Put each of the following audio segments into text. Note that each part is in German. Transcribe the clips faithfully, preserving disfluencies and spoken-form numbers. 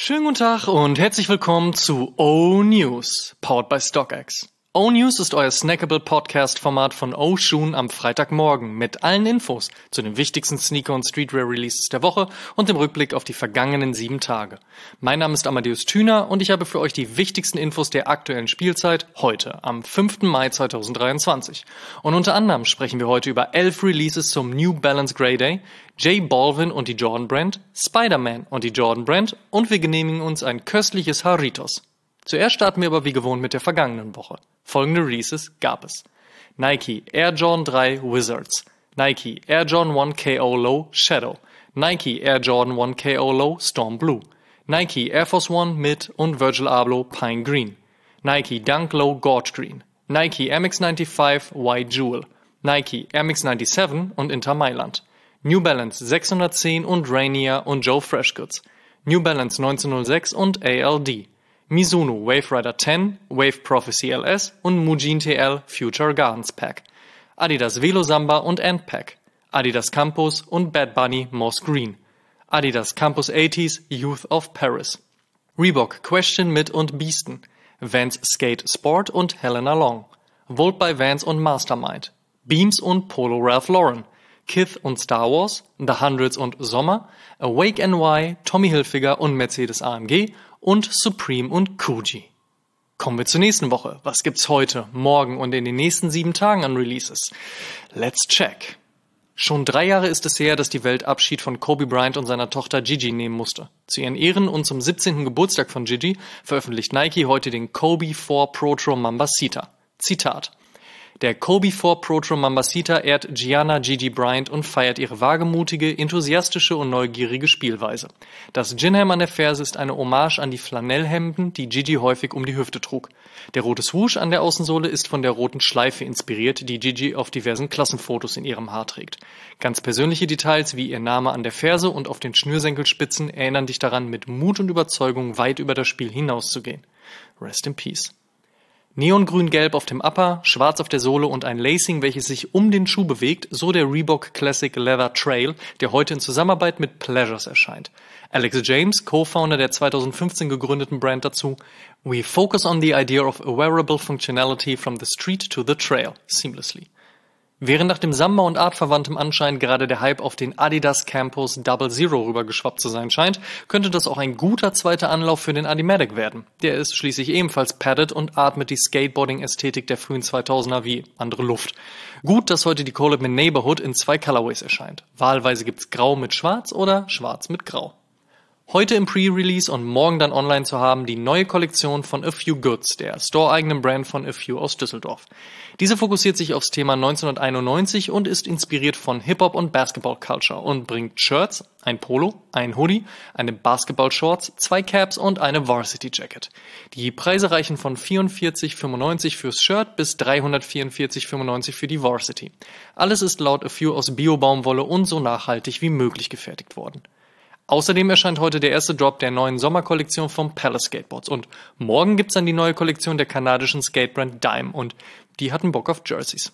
Schönen guten Tag und herzlich willkommen zu O-News, powered by StockX. O-News ist euer snackable Podcast-Format von O-Shoon am Freitagmorgen mit allen Infos zu den wichtigsten Sneaker- und Streetwear-Releases der Woche und dem Rückblick auf die vergangenen sieben Tage. Mein Name ist Amadeus Thüner und ich habe für euch die wichtigsten Infos der aktuellen Spielzeit heute, am fünften Mai zweitausenddreiundzwanzig. Und unter anderem sprechen wir heute über elf Releases zum New Balance Grey Day, J Balvin und die Jordan Brand, Spider-Man und die Jordan Brand und wir genehmigen uns ein köstliches Jarritos. Zuerst starten wir aber wie gewohnt mit der vergangenen Woche. Folgende Releases gab es: Nike Air Jordan drei Wizards, Nike Air Jordan eins K O Low Shadow, Nike Air Jordan eins K O Low Storm Blue, Nike Air Force One Mid und Virgil Abloh Pine Green, Nike Dunk Low Gorge Green, Nike Air Max fünfundneunzig White Jewel, Nike Air Max siebenundneunzig und Inter Mailand, New Balance sechshundertzehn und Rainier und Joe Freshgoods, New Balance neunzehnhundertsechs und A L D, Mizuno Wave Rider zehn, Wave Prophecy L S und Mujin T L Future Gardens Pack, Adidas Velo Samba und Ant Pack, Adidas Campus und Bad Bunny Moss Green, Adidas Campus achtziger Youth of Paris, Reebok Question Mid und Beasten, Vans Skate Sport und Helena Long, Volt by Vans und Mastermind, Beams und Polo Ralph Lauren, Kith und Star Wars, The Hundreds und Sommer, Awake N Y, Tommy Hilfiger und Mercedes A M G und Supreme und Coogi. Kommen wir zur nächsten Woche. Was gibt's heute, morgen und in den nächsten sieben Tagen an Releases? Let's check. Schon drei Jahre ist es her, dass die Welt Abschied von Kobe Bryant und seiner Tochter Gigi nehmen musste. Zu ihren Ehren und zum siebzehnten Geburtstag von Gigi veröffentlicht Nike heute den Kobe vier Protro Mambasita. Zitat: Der Kobe vier Protro Mambasita ehrt Gianna Gigi Bryant und feiert ihre wagemutige, enthusiastische und neugierige Spielweise. Das Ginham an der Ferse ist eine Hommage an die Flanellhemden, die Gigi häufig um die Hüfte trug. Der rote Swoosh an der Außensohle ist von der roten Schleife inspiriert, die Gigi auf diversen Klassenfotos in ihrem Haar trägt. Ganz persönliche Details wie ihr Name an der Ferse und auf den Schnürsenkelspitzen erinnern dich daran, mit Mut und Überzeugung weit über das Spiel hinauszugehen. Rest in Peace. Neongrün-gelb auf dem Upper, schwarz auf der Sohle und ein Lacing, welches sich um den Schuh bewegt, so der Reebok Classic Leather Trail, der heute in Zusammenarbeit mit Pleasures erscheint. Alex James, Co-Founder der zweitausendfünfzehn gegründeten Brand, dazu: We focus on the idea of a wearable functionality from the street to the trail, seamlessly. Während nach dem Samba und artverwandtem Anschein gerade der Hype auf den Adidas Campus Double Zero rübergeschwappt zu sein scheint, könnte das auch ein guter zweiter Anlauf für den Adimatic werden. Der ist schließlich ebenfalls padded und atmet die Skateboarding-Ästhetik der frühen zweitausender wie andere Luft. Gut, dass heute die Collab mit Neighborhood in zwei Colorways erscheint. Wahlweise gibt's Grau mit Schwarz oder Schwarz mit Grau. Heute im Pre-Release und morgen dann online zu haben die neue Kollektion von A Few Goods, der store-eigenen Brand von A Few aus Düsseldorf. Diese fokussiert sich aufs Thema neunzehnhunderteinundneunzig und ist inspiriert von Hip-Hop und Basketball-Culture und bringt Shirts, ein Polo, ein Hoodie, eine Basketball-Shorts, zwei Caps und eine Varsity-Jacket. Die Preise reichen von vierundvierzig fünfundneunzig fürs Shirt bis dreihundertvierundvierzig fünfundneunzig für die Varsity. Alles ist laut A Few aus Bio-Baumwolle und so nachhaltig wie möglich gefertigt worden. Außerdem erscheint heute der erste Drop der neuen Sommerkollektion von Palace Skateboards und morgen gibt's dann die neue Kollektion der kanadischen Skatebrand Dime und die hatten Bock auf Jerseys.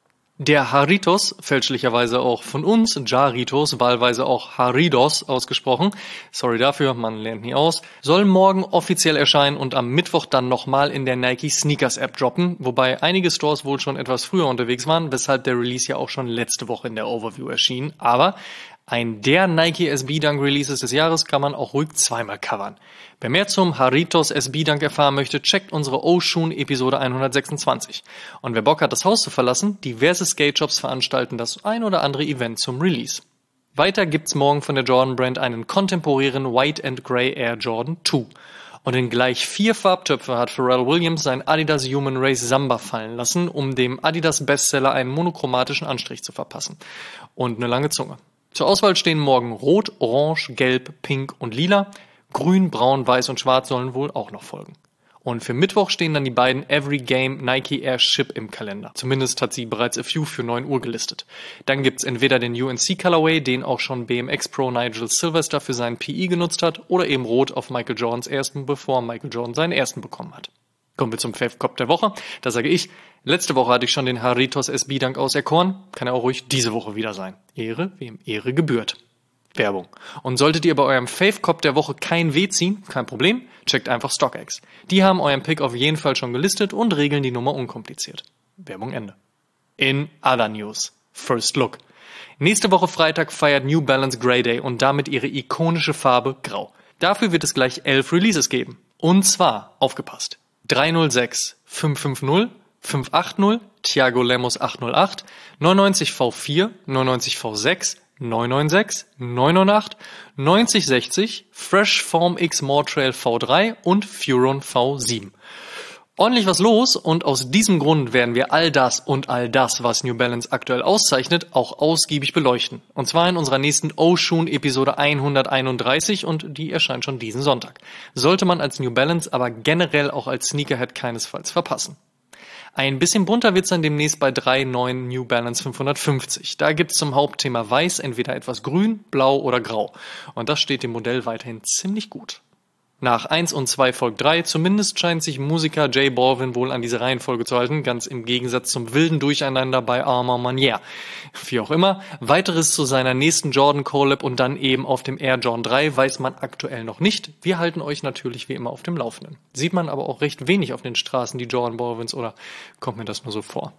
Der Jarritos, fälschlicherweise auch von uns Jarritos, wahlweise auch Jarritos ausgesprochen, sorry dafür, man lernt nie aus, soll morgen offiziell erscheinen und am Mittwoch dann nochmal in der Nike Sneakers App droppen, wobei einige Stores wohl schon etwas früher unterwegs waren, weshalb der Release ja auch schon letzte Woche in der Overview erschien, aber ein der Nike S B Dunk Releases des Jahres kann man auch ruhig zweimal covern. Wer mehr zum Jarritos S B Dunk erfahren möchte, checkt unsere O-Shoon Episode hundertsechsundzwanzig. Und wer Bock hat, das Haus zu verlassen, diverse Skate-Shops veranstalten das ein oder andere Event zum Release. Weiter gibt's morgen von der Jordan Brand einen kontemporären White and Grey Air Jordan zwei. Und in gleich vier Farbtöpfe hat Pharrell Williams sein Adidas Human Race Samba fallen lassen, um dem Adidas Bestseller einen monochromatischen Anstrich zu verpassen. Und eine lange Zunge. Zur Auswahl stehen morgen Rot, Orange, Gelb, Pink und Lila. Grün, Braun, Weiß und Schwarz sollen wohl auch noch folgen. Und für Mittwoch stehen dann die beiden Every Game Nike Air Ship im Kalender. Zumindest hat sie bereits A Few für neun Uhr gelistet. Dann gibt's entweder den U N C Colorway, den auch schon B M X Pro Nigel Sylvester für seinen P E genutzt hat, oder eben Rot auf Michael Jordans ersten, bevor Michael Jordan seinen ersten bekommen hat. Kommen wir zum Fave Cop der Woche. Da sage ich, letzte Woche hatte ich schon den Jarritos S B Dunk auserkoren. Kann er auch ruhig diese Woche wieder sein. Ehre, wem Ehre gebührt. Werbung. Und solltet ihr bei eurem Fave-Cop der Woche kein W ziehen, kein Problem, checkt einfach StockX. Die haben euren Pick auf jeden Fall schon gelistet und regeln die Nummer unkompliziert. Werbung Ende. In other news. First Look. Nächste Woche Freitag feiert New Balance Grey Day und damit ihre ikonische Farbe Grau. Dafür wird es gleich elf Releases geben. Und zwar, aufgepasst, drei null sechs, fünf fünf null, fünf acht null, Thiago Lemos acht null acht, neunundneunzig V vier, neunundneunzig V sechs, neun neun sechs, neun neun acht, neunzig sechzig, Fresh Form X Mortrail V drei und Furon V sieben. Ordentlich was los und aus diesem Grund werden wir all das und all das, was New Balance aktuell auszeichnet, auch ausgiebig beleuchten. Und zwar in unserer nächsten Oshun Episode hunderteinunddreißig und die erscheint schon diesen Sonntag. Sollte man als New Balance aber generell auch als Sneakerhead keinesfalls verpassen. Ein bisschen bunter wird's dann demnächst bei drei neuen New Balance fünfhundertfünfzig. Da gibt's zum Hauptthema Weiß entweder etwas grün, blau oder grau. Und das steht dem Modell weiterhin ziemlich gut. Nach eins und zwei folgt drei, zumindest scheint sich Musiker J Balvin wohl an diese Reihenfolge zu halten, ganz im Gegensatz zum wilden Durcheinander bei Armand Manière. Wie auch immer, weiteres zu seiner nächsten Jordan Collab und dann eben auf dem Air Jordan drei weiß man aktuell noch nicht. Wir halten euch natürlich wie immer auf dem Laufenden. Sieht man aber auch recht wenig auf den Straßen, die Jordan Balvins, oder kommt mir das nur so vor?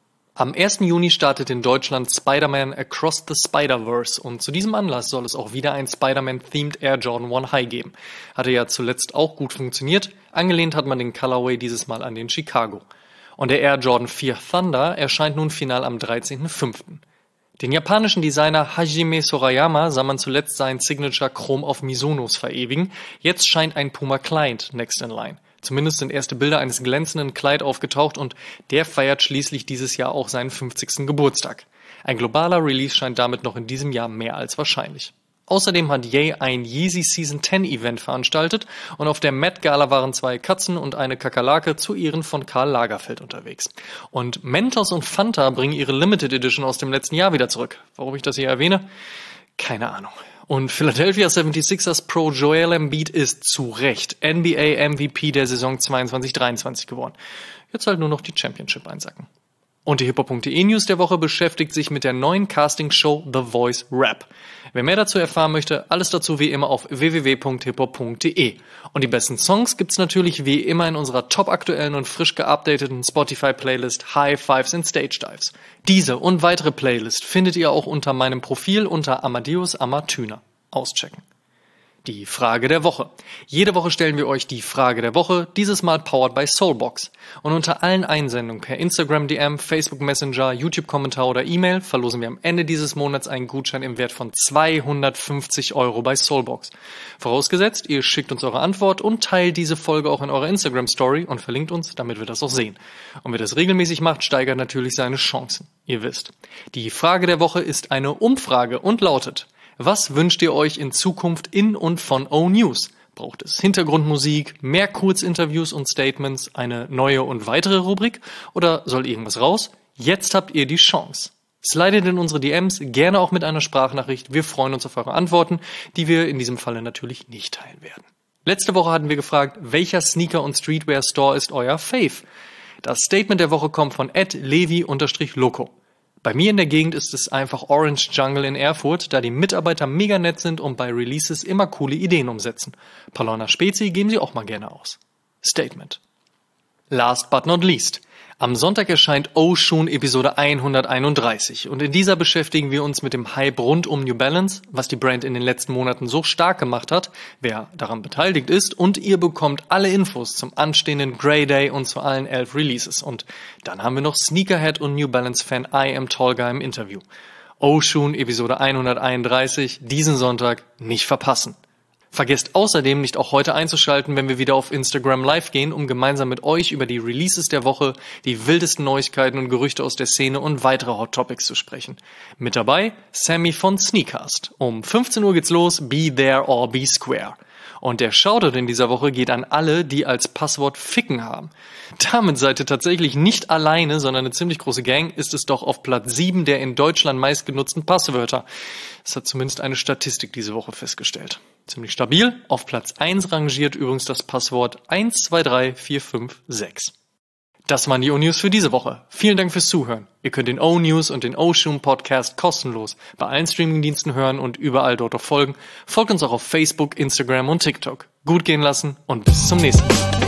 Am ersten Juni startet in Deutschland Spider-Man Across the Spider-Verse und zu diesem Anlass soll es auch wieder ein Spider-Man-themed Air Jordan eins High geben. Hatte ja zuletzt auch gut funktioniert, angelehnt hat man den Colorway dieses Mal an den Chicago. Und der Air Jordan vier Thunder erscheint nun final am dreizehnten fünften Den japanischen Designer Hajime Sorayama sah man zuletzt seinen Signature Chrom auf Mizunos verewigen, jetzt scheint ein Puma Client next in line. Zumindest sind erste Bilder eines glänzenden Clyde aufgetaucht und der feiert schließlich dieses Jahr auch seinen fünfzigsten Geburtstag. Ein globaler Release scheint damit noch in diesem Jahr mehr als wahrscheinlich. Außerdem hat Ye ein Yeezy Season zehn Event veranstaltet und auf der Met Gala waren zwei Katzen und eine Kakerlake zu Ehren von Karl Lagerfeld unterwegs. Und Mentos und Fanta bringen ihre Limited Edition aus dem letzten Jahr wieder zurück. Warum ich das hier erwähne? Keine Ahnung. Und Philadelphia seventy-sixers Pro Joel Embiid ist zu Recht N B A M V P der Saison zweiundzwanzig dreiundzwanzig geworden. Jetzt halt nur noch die Championship einsacken. Und die hiphop punkt de News der Woche beschäftigt sich mit der neuen Castingshow The Voice Rap. Wer mehr dazu erfahren möchte, alles dazu wie immer auf w w w punkt hiphop punkt de. Und die besten Songs gibt's natürlich wie immer in unserer top aktuellen und frisch geupdateten Spotify-Playlist High Fives and Stage Dives. Diese und weitere Playlist findet ihr auch unter meinem Profil unter Amadeus Amatüner. Auschecken. Die Frage der Woche. Jede Woche stellen wir euch die Frage der Woche, dieses Mal powered by Soulbox. Und unter allen Einsendungen per Instagram D M, Facebook Messenger, YouTube-Kommentar oder E-Mail verlosen wir am Ende dieses Monats einen Gutschein im Wert von zweihundertfünfzig Euro bei Soulbox. Vorausgesetzt, ihr schickt uns eure Antwort und teilt diese Folge auch in eurer Instagram-Story und verlinkt uns, damit wir das auch sehen. Und wer das regelmäßig macht, steigert natürlich seine Chancen. Ihr wisst. Die Frage der Woche ist eine Umfrage und lautet: Was wünscht ihr euch in Zukunft in und von O-News? Braucht es Hintergrundmusik, mehr Kurzinterviews und Statements, eine neue und weitere Rubrik oder soll irgendwas raus? Jetzt habt ihr die Chance. Slidet in unsere D Ms, gerne auch mit einer Sprachnachricht. Wir freuen uns auf eure Antworten, die wir in diesem Falle natürlich nicht teilen werden. Letzte Woche hatten wir gefragt, welcher Sneaker- und Streetwear-Store ist euer Fave? Das Statement der Woche kommt von at levi-loco. Bei mir in der Gegend ist es einfach Orange Jungle in Erfurt, da die Mitarbeiter mega nett sind und bei Releases immer coole Ideen umsetzen. Palona Spezi geben sie auch mal gerne aus. Statement. Last but not least. Am Sonntag erscheint Oshun Episode hunderteinunddreißig und in dieser beschäftigen wir uns mit dem Hype rund um New Balance, was die Brand in den letzten Monaten so stark gemacht hat, wer daran beteiligt ist und ihr bekommt alle Infos zum anstehenden Grey Day und zu allen elf Releases. Und dann haben wir noch Sneakerhead und New Balance Fan I Am Tall Guy im Interview. Oshun Episode hunderteinunddreißig, diesen Sonntag nicht verpassen. Vergesst außerdem nicht auch heute einzuschalten, wenn wir wieder auf Instagram live gehen, um gemeinsam mit euch über die Releases der Woche, die wildesten Neuigkeiten und Gerüchte aus der Szene und weitere Hot Topics zu sprechen. Mit dabei Sammy von Sneakcast. Um fünfzehn Uhr geht's los, be there or be square. Und der Shoutout in dieser Woche geht an alle, die als Passwort Ficken haben. Damit seid ihr tatsächlich nicht alleine, sondern eine ziemlich große Gang, ist es doch auf Platz sieben der in Deutschland meistgenutzten Passwörter. Das hat zumindest eine Statistik diese Woche festgestellt. Ziemlich stabil. Auf Platz eins rangiert übrigens das Passwort eins zwei drei vier fünf sechs. Das waren die O-News für diese Woche. Vielen Dank fürs Zuhören. Ihr könnt den O-News und den O-Shoon Podcast kostenlos bei allen Streamingdiensten hören und überall dort auch folgen. Folgt uns auch auf Facebook, Instagram und TikTok. Gut gehen lassen und bis zum nächsten Mal.